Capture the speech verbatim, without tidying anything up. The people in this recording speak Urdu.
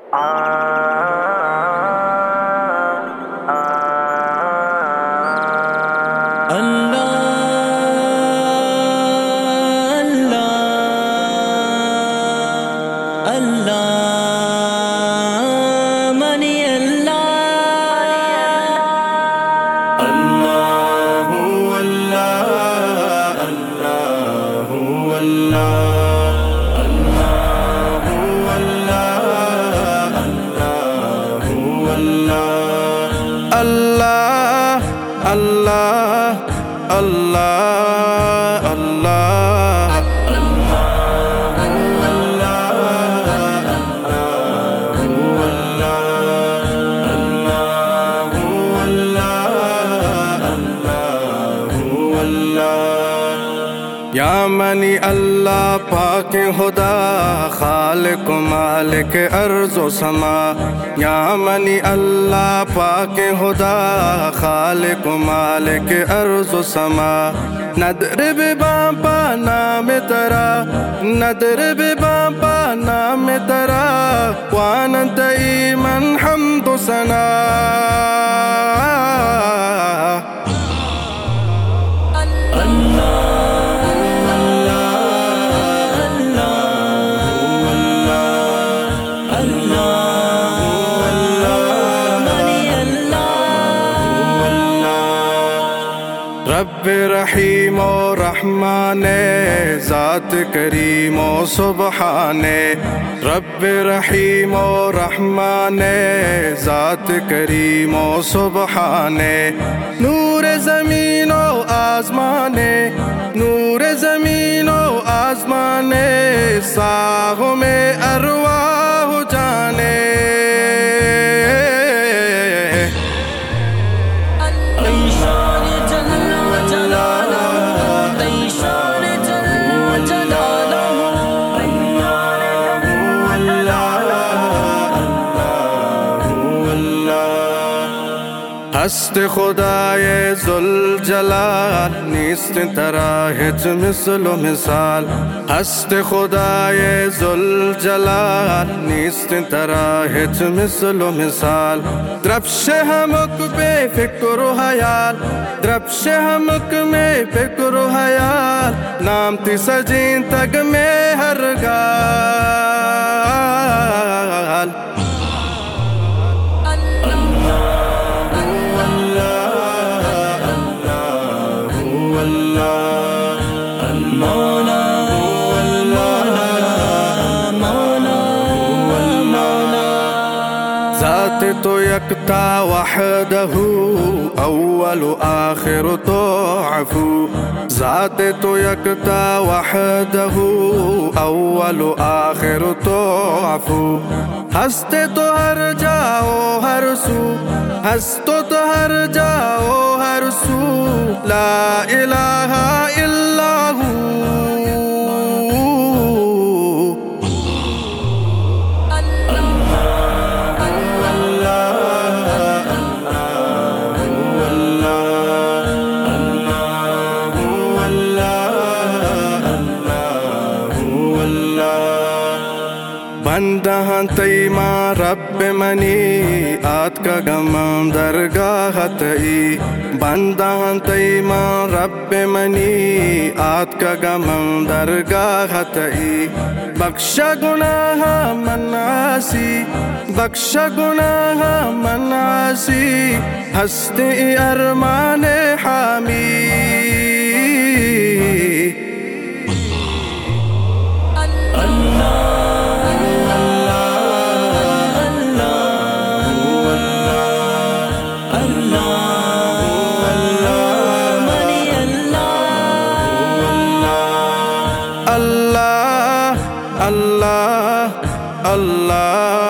یا منی اللہ پاک خدا خالق مالک ارض و سما، یا منی اللہ پاک خدا خالق مالک ارض و سما، نضرب بامپا نام ترا، نضرب بامپا نام ترا، وانت ایمن حمد و ثنا. رب رحیم و رحمان ذات کریم و سبحان، رب رحیم و رحمان ذات کریم و سبحان، نور زمین و آسمان، نور زمین و آسمان، ساغوں میں ارواح جانے. ہست خدائے ذوالجلال نیست ترا ہچ مثل و مثال، ہست خدائے ذوالجلال نیست ترا ہچ مثل و مثال، درفش ہمک بے فکر و خیال، درفش ہمک میں فکر و خیال، نام تی سجین تگ میں ہر گال. ذات تو یکتا وحدہ اول آخر تو عفو، ذات تو یکتا وحدہ اول آخر تو عفو، ہست تو ہر جاؤ ہر سو، ہست تو ہر جاؤ ہر سو، لا الہ الا ہو. بندہ تیما رب منی آت کا غمام درگاہ تئی، بندہ تیما رب منی آت کا غمام درگاہ تئی، بخشا گناہ مناسی، بخشا گناہ مناسی، ہستی ارمان حامی. اللہ اللہ اللہ